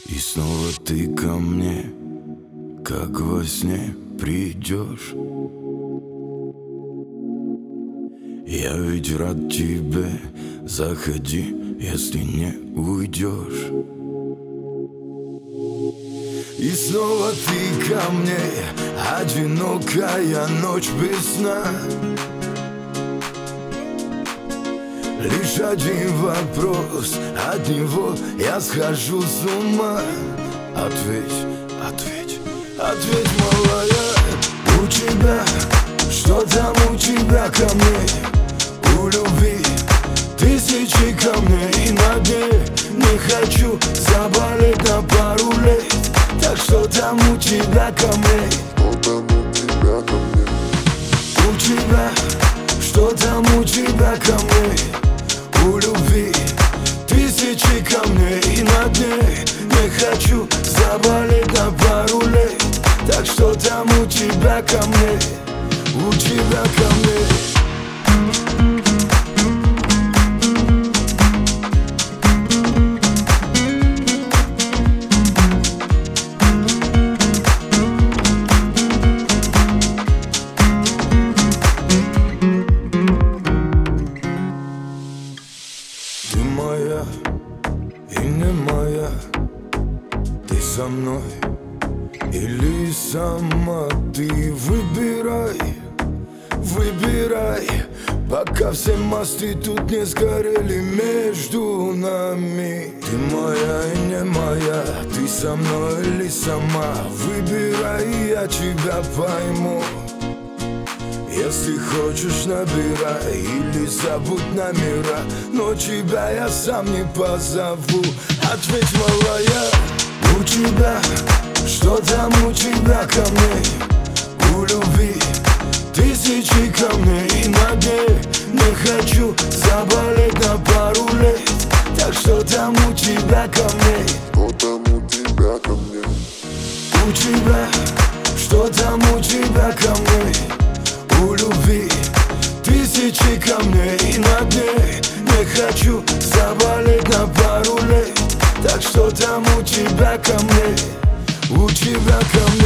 И снова ты ко мне, как во сне придешь. Я ведь рад тебе, заходи, если не уйдешь. И снова ты ко мне, одинокая ночь без сна. Лишь один вопрос, от него я схожу с ума. Ответь, ответь, ответь, малая. У тебя, что там у тебя ко мне? У любви тысячи камней на дне. Не хочу заболеть на пару лет. Так что там у тебя ко мне? Что там у тебя ко мне? У тебя, что там у тебя ко мне? У любви тысячи камней на дне. Не хочу заболеть на пару лет. Так что там у тебя ко мне? У тебя ко мне? Ты моя и не моя, ты со мной или сама. Ты выбирай, выбирай, пока все мосты тут не сгорели между нами. Ты моя и не моя, ты со мной или сама. Выбирай, я тебя пойму. Если хочешь, набирай или забудь номера, но тебя я сам не позову. Ответь, малая, у тебя, что там у тебя ко мне? У любви тысячи камней на дне. Не хочу заболеть на пару лет. Так что там у тебя ко мне? Что там у тебя ко мне? У тебя, что там у тебя ко мне? У любви тысячи камней на дне. Не хочу заболеть на пару лет. Так что там у тебя ко мне? У тебя ко мне?